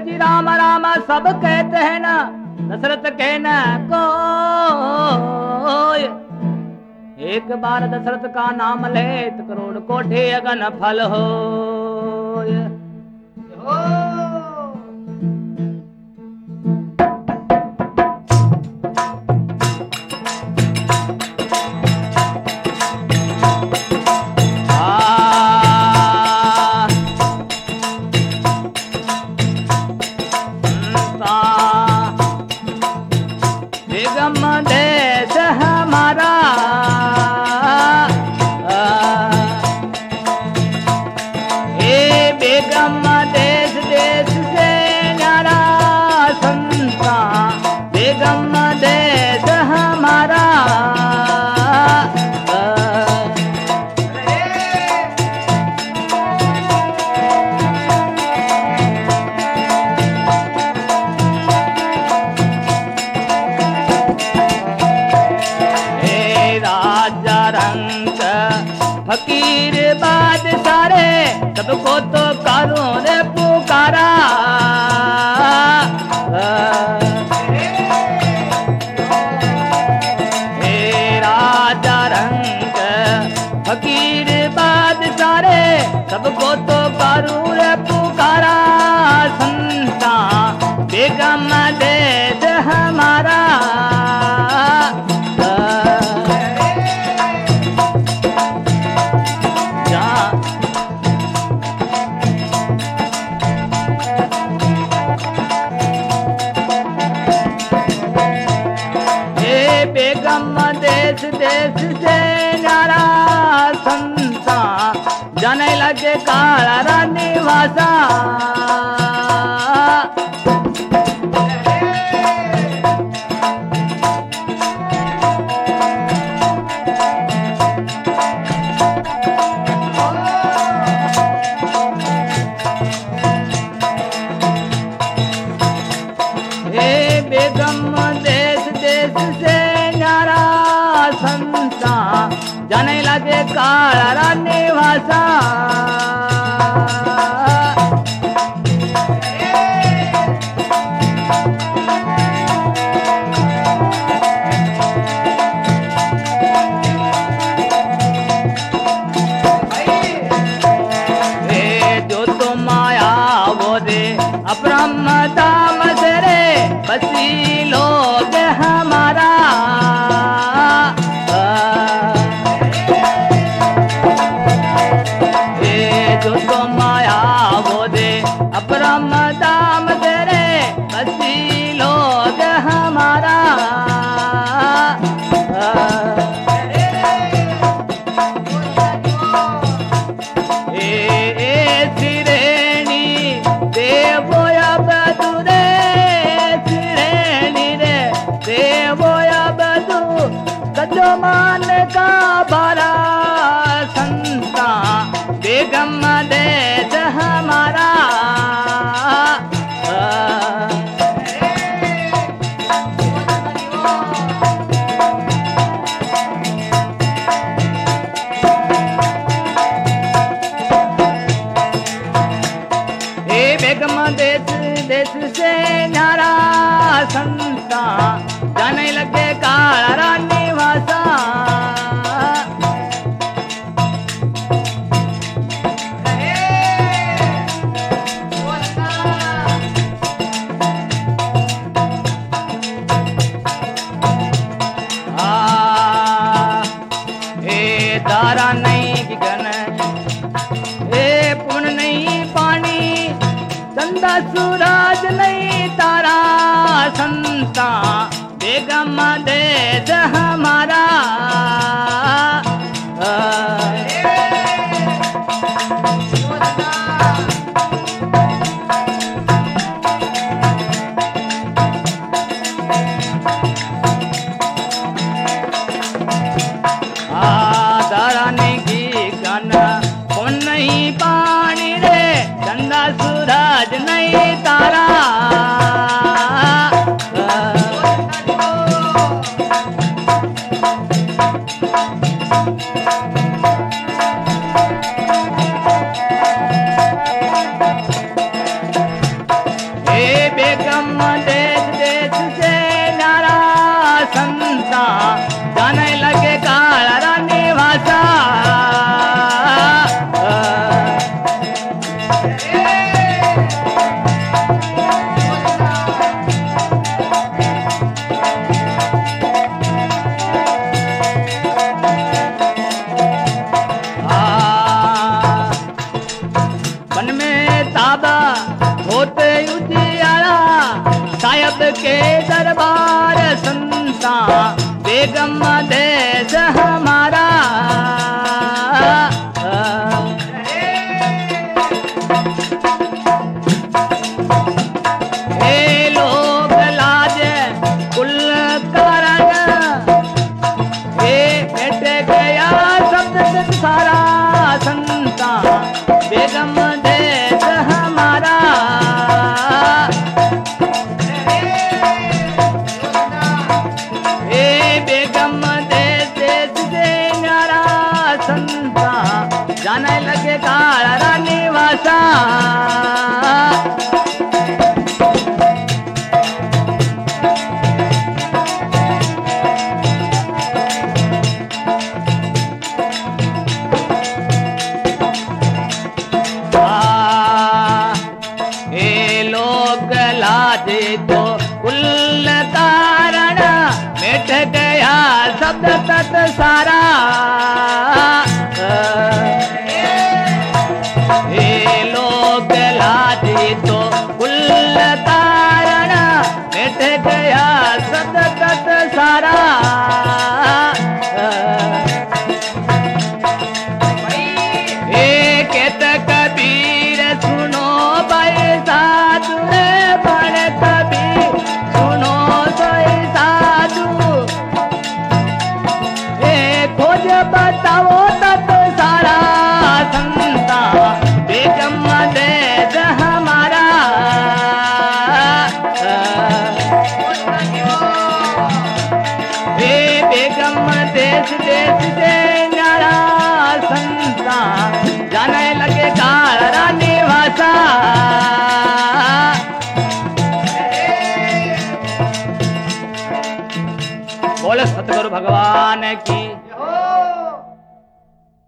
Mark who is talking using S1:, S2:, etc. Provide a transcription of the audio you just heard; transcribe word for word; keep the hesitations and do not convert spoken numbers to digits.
S1: जी राम राम सब कहते हैं ना, दशरथ कहना को एक बार दशरथ का नाम ले तो करोड़ कोठे अगन फल हो।
S2: फकीर बाद सारे सबको तो कारों ने पुकारा। हे राजा रंग फकीर बाद सारे सबको तो कारों ने पुकारा। संता बेगम देश हमारा देश देश से न्यारा संता जाने लगे काला रानी भाषा। हे बेगम देश देश से न्यारा संता जाने लगे काला रानी भाषा। जो तो माया वो दे अपरम दाम से रे बसी लोग हमारा। जो तो माया वो दे अपरम दाम दे रे बसी लोग हमारा। जो मान का बारा संता बेगम देश हमारा। हे बेगम देश देश से न्यारा संता जाने लगे काला रानी भाषा। हे दारा नहीं गगन हे पुन नहीं पानी चंदा सूरज नहीं तारा संता बेगम देश हमारा। दारानी की गन कौन नहीं पानी रे चंदा सूरज नहीं तारा। हे सत तत सारा हे लोक लाजी तो कुल तारण मिट गया सत तत सारा कहत कबीर सुनो भाई साधु रे बड़ कबीर सुनो सोई साधु ए खोज बताओ तत सारा संता बेगम दे हमारा ए बेगम देश देश दे न्यारा संता जाने लगे काला निवासा बोले सतगुरु भगवान की